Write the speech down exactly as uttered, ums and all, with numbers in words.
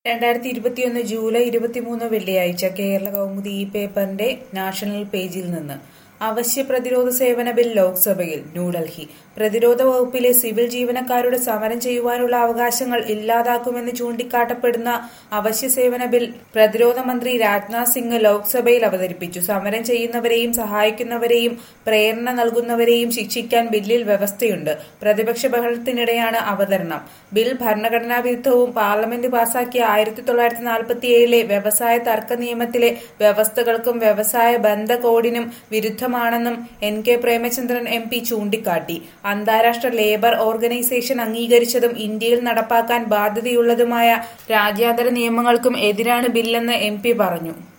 രണ്ടായിരത്തി ഇരുപത്തിയൊന്ന് ജൂലൈ ഇരുപത്തിമൂന്ന് വെള്ളിയാഴ്ച കേരള കൗമുദി ഈ പേപ്പറിന്റെ നാഷണൽ പേജിൽ നിന്ന് അവശ്യ പ്രതിരോധ സേവന ബിൽ ലോക്സഭയിൽ. ന്യൂഡൽഹി പ്രതിരോധ വകുപ്പിലെ സിവിൽ ജീവനക്കാരുടെ സമരം ചെയ്യുവാനുള്ള അവകാശങ്ങൾ ഇല്ലാതാക്കുമെന്ന് ചൂണ്ടിക്കാട്ടപ്പെടുന്ന അവശ്യ സേവന ബിൽ പ്രതിരോധ മന്ത്രി രാജ്നാഥ് സിംഗ് ലോക്സഭയിൽ അവതരിപ്പിച്ചു. സമരം ചെയ്യുന്നവരെയും സഹായിക്കുന്നവരെയും പ്രേരണ നൽകുന്നവരെയും ശിക്ഷിക്കാൻ ബില്ലിൽ വ്യവസ്ഥയുണ്ട്. പ്രതിപക്ഷ ബഹളത്തിനിടെയാണ് അവതരണം. ബിൽ ഭരണഘടനാ വിരുദ്ധവും പാർലമെന്റ് പാസാക്കിയ ആയിരത്തി തൊള്ളായിരത്തി നാൽപ്പത്തിയേഴിലെ വ്യവസായ തർക്ക നിയമത്തിലെ വ്യവസ്ഥകൾക്കും വ്യവസായ ബന്ധ കോഡിനും വിരുദ്ധമാണെന്നും N K Premachandran M P ചൂണ്ടിക്കാട്ടി. അന്താരാഷ്ട്ര ലേബർ ഓർഗനൈസേഷൻ അംഗീകരിച്ചതും ഇന്ത്യയിൽ നടപ്പാക്കാൻ ബാധ്യതയുള്ളതുമായ രാജ്യാന്തര നിയമങ്ങൾക്കും എതിരാണ് ബില്ലെന്ന് എം പി പറഞ്ഞു.